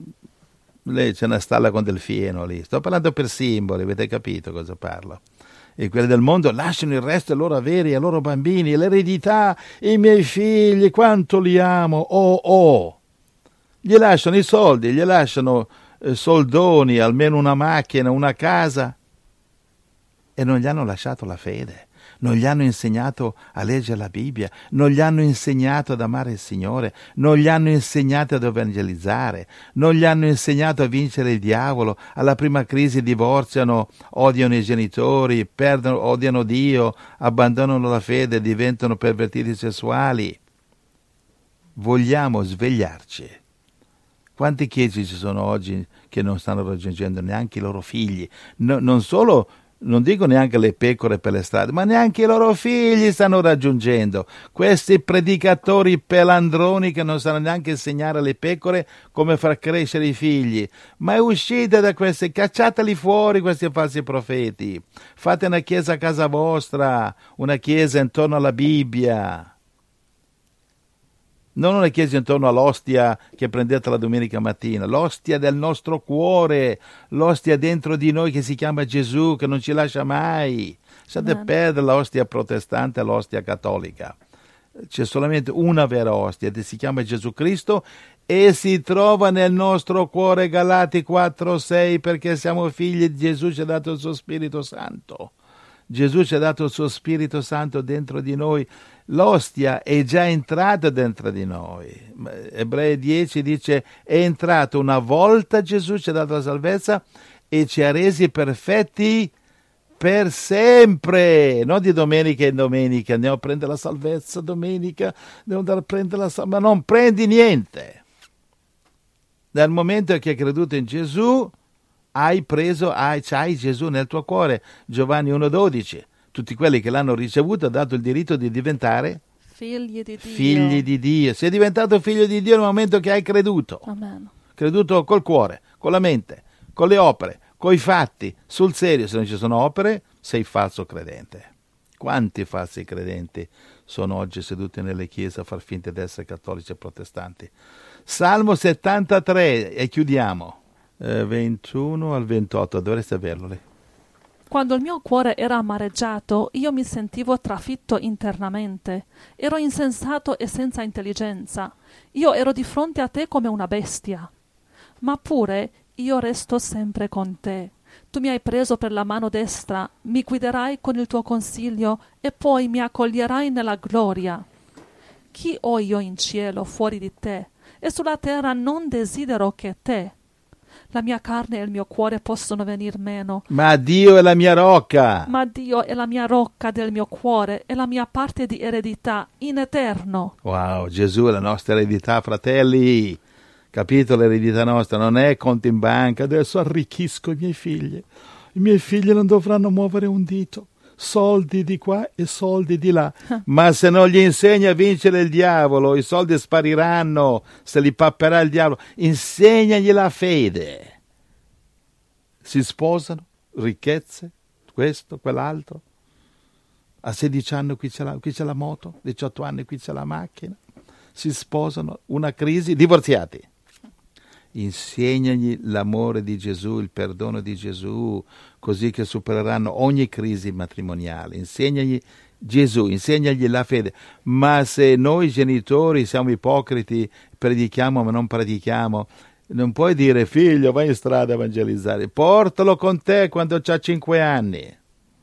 Lì c'è una stalla con del fieno lì. Sto parlando per simboli, avete capito cosa parlo? e quelli del mondo lasciano il resto ai loro averi, ai loro bambini, l'eredità, i miei figli, quanto li amo, gli lasciano i soldi, gli lasciano soldoni, almeno una macchina, una casa, e non gli hanno lasciato la fede, non gli hanno insegnato a leggere la Bibbia, non gli hanno insegnato ad amare il Signore, non gli hanno insegnato ad evangelizzare, non gli hanno insegnato a vincere il diavolo. Alla prima crisi divorziano, odiano i genitori, odiano Dio, abbandonano la fede, diventano pervertiti sessuali. Vogliamo svegliarci. Quante chiese ci sono oggi che non stanno raggiungendo neanche i loro figli? Non solo, non dico neanche le pecore per le strade, ma neanche i loro figli stanno raggiungendo. Questi predicatori pelandroni che non sanno neanche insegnare alle pecore come far crescere i figli. Ma uscite da questi, cacciateli fuori questi falsi profeti. Fate una chiesa a casa vostra, una chiesa intorno alla Bibbia. Non una chiesa intorno all'ostia che prendete la domenica mattina, l'ostia del nostro cuore, l'ostia dentro di noi che si chiama Gesù, che non ci lascia mai. State perdere l'ostia protestante e l'ostia cattolica. C'è solamente una vera ostia, che si chiama Gesù Cristo e si trova nel nostro cuore, Galati 4:6, perché siamo figli di Gesù, ci ha dato il suo Spirito Santo. Gesù ci ha dato il suo Spirito Santo dentro di noi. L'ostia è già entrata dentro di noi. Ebrei 10 dice: è entrato una volta Gesù, ci ha dato la salvezza e ci ha resi perfetti per sempre. Non di domenica in domenica, andiamo a prendere la salvezza domenica, devo andare a prendere la salvezza, ma non prendi niente. Dal momento che hai creduto in Gesù, c'hai Gesù nel tuo cuore. Giovanni 1,12. Tutti quelli che l'hanno ricevuto ha dato il diritto di diventare figli di Dio. Figli di Dio. Sei diventato figlio di Dio nel momento che hai creduto. Amen. Creduto col cuore, con la mente, con le opere, coi fatti, sul serio. Se non ci sono opere, sei falso credente. Quanti falsi credenti sono oggi seduti nelle chiese a far finta di essere cattolici e protestanti. Salmo 73, e chiudiamo. 21 al 28, dovreste averlo lì. Quando il mio cuore era amareggiato, io mi sentivo trafitto internamente. Ero insensato e senza intelligenza. Io ero di fronte a te come una bestia. Ma pure io resto sempre con te. Tu mi hai preso per la mano destra, mi guiderai con il tuo consiglio e poi mi accoglierai nella gloria. Chi ho io in cielo fuori di te? E sulla terra non desidero che te. La mia carne e il mio cuore possono venir meno. Ma Dio è la mia rocca. Ma Dio è la mia rocca del mio cuore e la mia parte di eredità in eterno. Wow, Gesù è la nostra eredità, fratelli. Capito? L'eredità nostra non è conto in banca. Adesso arricchisco i miei figli. I miei figli non dovranno muovere un dito. Soldi di qua e soldi di là. Ma se non gli insegni a vincere il diavolo, i soldi spariranno, se li papperà il diavolo. Insegnagli la fede. Si sposano, ricchezze, questo, quell'altro. A 16 anni qui c'è la moto, 18 anni qui c'è la macchina. Si sposano, una crisi, divorziati. Insegnagli l'amore di Gesù, il perdono di Gesù, così che supereranno ogni crisi matrimoniale. Insegnagli Gesù, insegnagli la fede. Ma se noi genitori siamo ipocriti, predichiamo ma non pratichiamo, non puoi dire: figlio, vai in strada a evangelizzare. Portalo con te quando ha 5 anni.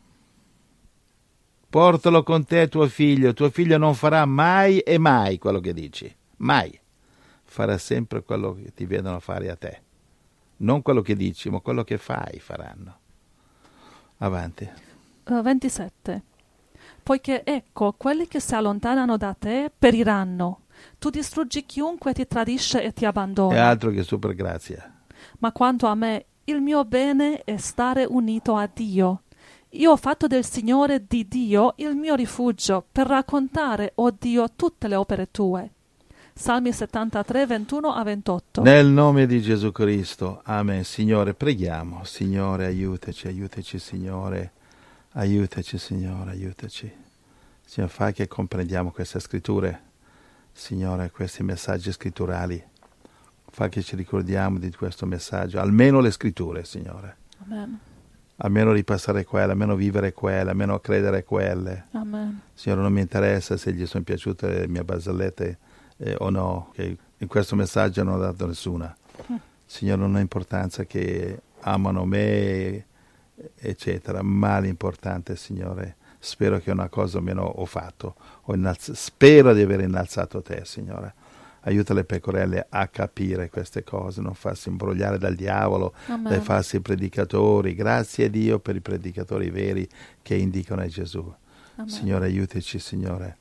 Portalo con te tuo figlio non farà mai e mai quello che dici, mai. Farà sempre quello che ti vedono fare a te. Non quello che dici, ma quello che fai faranno. Avanti. 27. Poiché ecco, quelli che si allontanano da te periranno. Tu distruggi chiunque ti tradisce e ti abbandona. È altro che super grazia. Ma quanto a me, il mio bene è stare unito a Dio. Io ho fatto del Signore di Dio il mio rifugio per raccontare, o Dio, tutte le opere tue. Salmi 73, 21 a 28. Nel nome di Gesù Cristo, amen. Signore, preghiamo. Signore, aiutaci, Signore. Aiutaci, Signore, aiutaci. Signore, fai che comprendiamo queste scritture, Signore, questi messaggi scritturali. Fai che ci ricordiamo di questo messaggio, almeno le scritture, Signore. Amen. almeno ripassare quelle, almeno vivere quelle, almeno credere quelle. Amen. Signore, non mi interessa se gli sono piaciute le mie barzellette o no, che in questo messaggio non ho dato nessuna. Signore, non ha importanza che amano me, eccetera, ma l'importante, Signore, spero che una cosa almeno ho fatto, spero di aver innalzato te, Signore. Aiuta le pecorelle a capire queste cose, non farsi imbrogliare dal diavolo, Amen. dai falsi predicatori. Grazie a Dio per i predicatori veri che indicano a Gesù. Amen. Signore, aiutaci, Signore.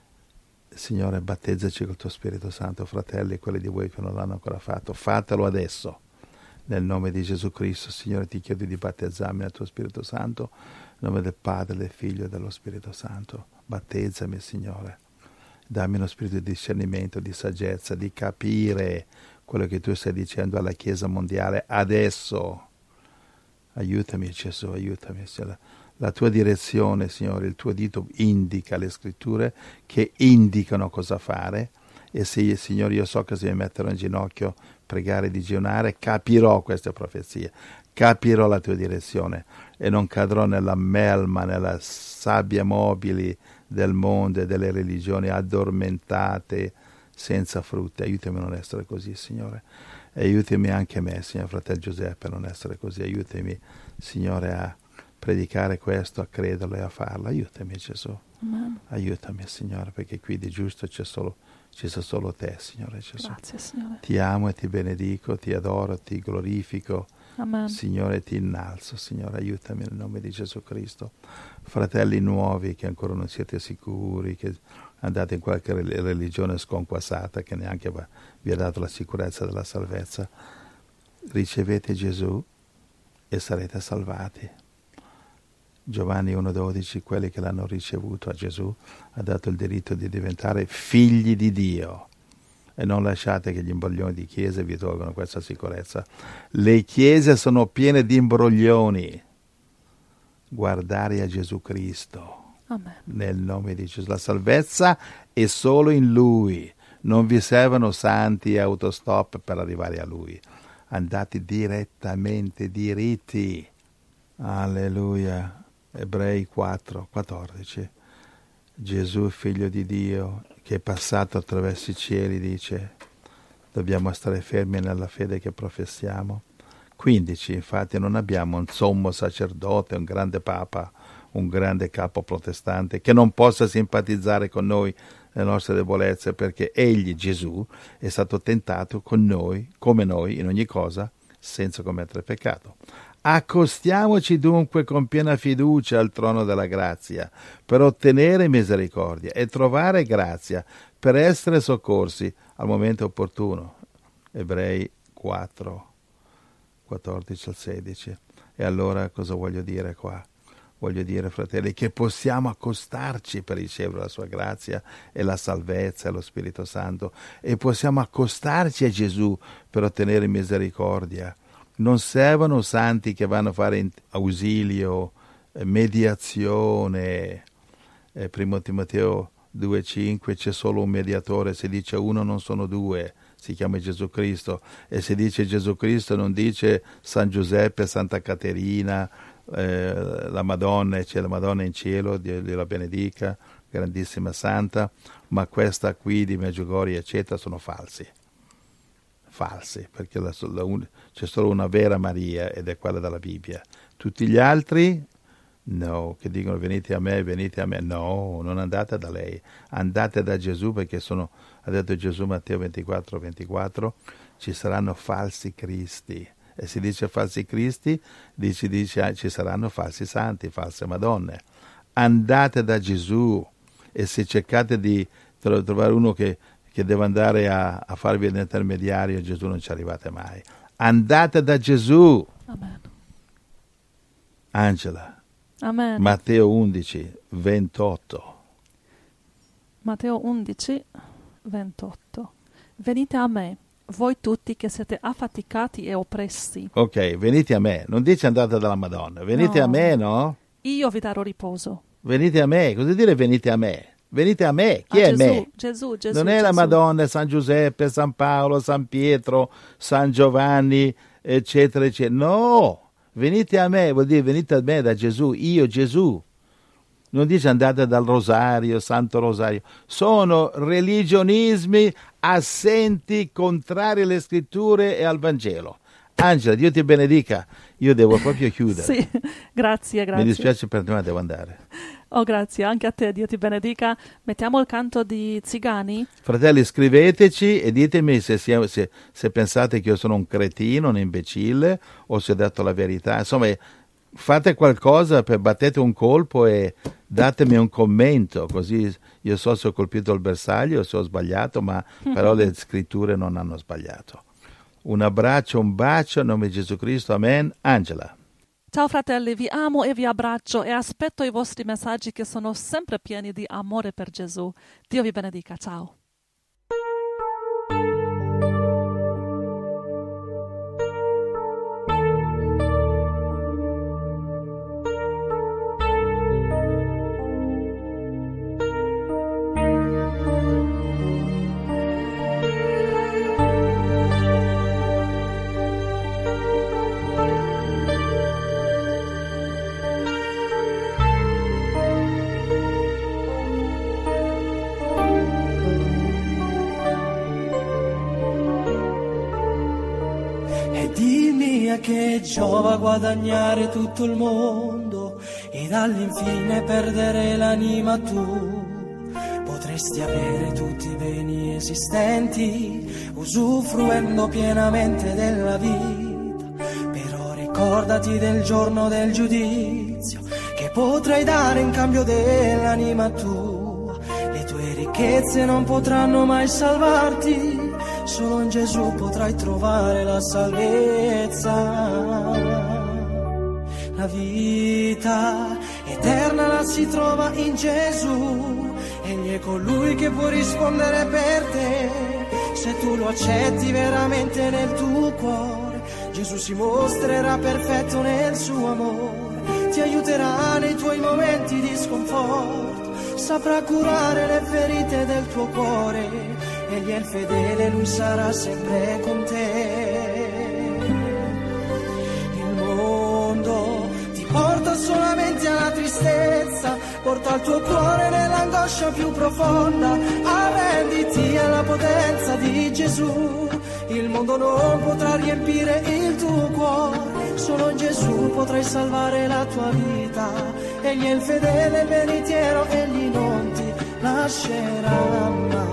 Signore, battezzaci col tuo Spirito Santo, fratelli, e quelli di voi che non l'hanno ancora fatto. Fatelo adesso. Nel nome di Gesù Cristo, Signore, ti chiedo di battezzarmi nel tuo Spirito Santo, nel nome del Padre, del Figlio e dello Spirito Santo. Battezzami, Signore. Dammi uno spirito di discernimento, di saggezza, di capire quello che tu stai dicendo alla Chiesa mondiale adesso. Aiutami, Gesù, aiutami. La tua direzione, Signore, il tuo dito indica le scritture che indicano cosa fare. E se, Signore, io so che se mi metterò in ginocchio, pregare, digiunare, capirò queste profezie, capirò la tua direzione e non cadrò nella melma, nella sabbia mobili del mondo e delle religioni addormentate senza frutti. Aiutami a non essere così, Signore. E aiutami anche me, Signore, fratello Giuseppe, a non essere così. Aiutami, Signore, a predicare questo, a crederlo e a farlo. Aiutami, Gesù. Amen. Aiutami, Signore, perché qui di giusto c'è solo te, Signore Gesù. Grazie, Signore. Ti amo e ti benedico, ti adoro, ti glorifico. Amen. Signore, ti innalzo, Signore, aiutami nel nome di Gesù Cristo. Fratelli nuovi che ancora non siete sicuri, che andate in qualche religione sconquassata che neanche vi ha dato la sicurezza della salvezza, ricevete Gesù e sarete salvati. Giovanni 1,12, quelli che l'hanno ricevuto a Gesù, ha dato il diritto di diventare figli di Dio. E non lasciate che gli imbroglioni di chiese vi tolgano questa sicurezza. Le chiese sono piene di imbroglioni. Guardare a Gesù Cristo. Amen. Nel nome di Gesù. La salvezza è solo in Lui. Non vi servono santi e autostop per arrivare a Lui. Andate direttamente, diritti. Alleluia. Ebrei 4:14. Gesù, figlio di Dio, che è passato attraverso i cieli, dice: dobbiamo stare fermi nella fede che professiamo. 15, infatti non abbiamo un sommo sacerdote, un grande papa, un grande capo protestante che non possa simpatizzare con noi le nostre debolezze, perché egli, Gesù, è stato tentato con noi, come noi, in ogni cosa, senza commettere peccato. Accostiamoci dunque con piena fiducia al trono della grazia per ottenere misericordia e trovare grazia per essere soccorsi al momento opportuno. Ebrei 4:14-16. E allora cosa voglio dire qua? Voglio dire, fratelli, che possiamo accostarci per ricevere la sua grazia e la salvezza e lo Spirito Santo, e possiamo accostarci a Gesù per ottenere misericordia. Non servono santi che vanno a fare ausilio, mediazione. 1 Timoteo 2,5, c'è solo un mediatore, si dice uno non sono due, si chiama Gesù Cristo, e si dice Gesù Cristo non dice San Giuseppe, Santa Caterina, la Madonna, c'è la Madonna in cielo, Dio la benedica, grandissima santa, ma questa qui di Medjugorje eccetera sono falsi, perché c'è solo una vera Maria ed è quella della Bibbia. Tutti gli altri no, che dicono venite a me, no, non andate da lei, andate da Gesù, perché ha detto Gesù, Matteo 24:24, ci saranno falsi cristi, e si dice falsi cristi, dice ci saranno falsi santi, false madonne. Andate da Gesù, e se cercate di trovare uno che deve andare a farvi l'intermediario, Gesù non ci arrivate mai. Andate da Gesù. Amen. Angela. Amen. Matteo 11:28. Matteo 11:28. Venite a me, voi tutti che siete affaticati e oppressi. Ok, venite a me. Non dice andate dalla Madonna. Venite No. a me, no? Io vi darò riposo. Venite a me. Cosa vuol dire venite a me? Venite a me. Chi è Gesù, me? Gesù. Non è la Madonna, San Giuseppe, San Paolo, San Pietro, San Giovanni, eccetera, eccetera. No, Venite a me, vuol dire venite a me da Gesù, io Gesù. Non dice andate dal rosario, Santo Rosario. Sono religionismi assenti, contrari alle scritture e al Vangelo. Angela, Dio ti benedica. Io devo proprio chiudere. Sì, grazie. Mi dispiace per te, ma devo andare. Oh, grazie, anche a te, Dio ti benedica. Mettiamo il canto di Zigani. Fratelli, scriveteci e ditemi se pensate che io sono un cretino, un imbecille, o se ho detto la verità. Insomma, fate qualcosa, battete un colpo e datemi un commento, così io so se ho colpito il bersaglio, se ho sbagliato, ma però le scritture non hanno sbagliato. Un abbraccio, un bacio, in nome di Gesù Cristo, amen. Angela. Ciao fratelli, vi amo e vi abbraccio e aspetto i vostri messaggi che sono sempre pieni di amore per Gesù. Dio vi benedica, ciao. Che giova guadagnare tutto il mondo ed all'infine perdere l'anima tu. Potresti avere tutti i beni esistenti, usufruendo pienamente della vita, però ricordati del giorno del giudizio, che potrai dare in cambio dell'anima tua. Le tue ricchezze non potranno mai salvarti, solo in Gesù potrai trovare la salvezza. La vita eterna la si trova in Gesù, egli è colui che può rispondere per te. Se tu lo accetti veramente nel tuo cuore, Gesù si mostrerà perfetto nel suo amore, ti aiuterà nei tuoi momenti di sconforto, saprà curare le ferite del tuo cuore. Egli è il fedele, lui sarà sempre con te. Il mondo ti porta solamente alla tristezza, porta il tuo cuore nell'angoscia più profonda. Arrenditi alla potenza di Gesù, il mondo non potrà riempire il tuo cuore, solo in Gesù potrai salvare la tua vita. Egli è il fedele, il veritiero, egli non ti lascerà mai.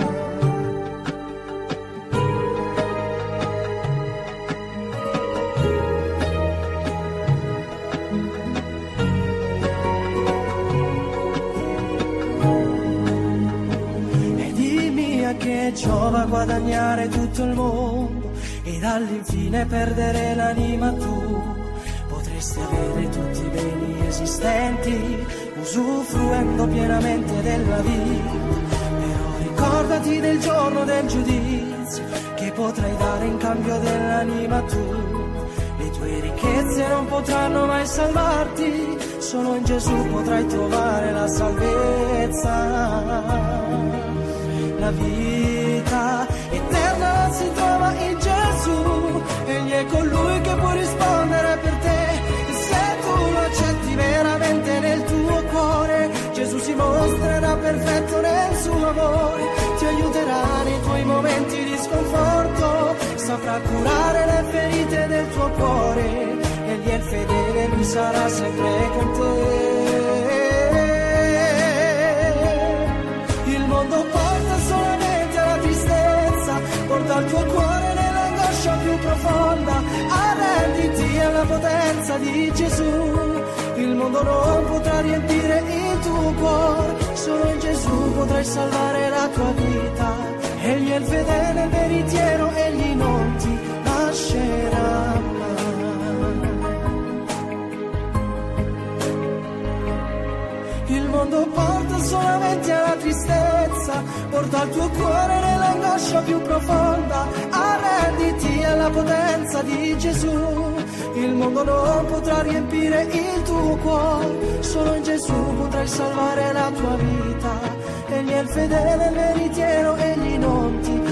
Che giova guadagnare tutto il mondo ed all'infine perdere l'anima tu. Potresti avere tutti i beni esistenti, usufruendo pienamente della vita, però ricordati del giorno del giudizio, che potrai dare in cambio dell'anima tu. Le tue ricchezze non potranno mai salvarti, solo in Gesù potrai trovare la salvezza. La vita eterna si trova in Gesù, egli è colui che può rispondere per te. E se tu lo accetti veramente nel tuo cuore, Gesù si mostrerà perfetto nel suo amore, ti aiuterà nei tuoi momenti di sconforto, saprà curare le ferite del tuo cuore. Egli è il fedele, lui sarà sempre con te. Il mondo porta solamente alla tristezza, porta il tuo cuore nell'angoscia più profonda. Arrenditi alla potenza di Gesù, il mondo non potrà riempire il tuo cuore, solo in Gesù potrai salvare la tua vita. Egli è il fedele, il veritiero, egli non ti lascerà mai. Il mondo porta solamente alla tristezza, porta il tuo cuore nell'angoscia più profonda. Arrenditi alla potenza di Gesù, il mondo non potrà riempire il tuo cuore, solo in Gesù potrai salvare la tua vita. Egli è il fedele, il veritiero, egli non ti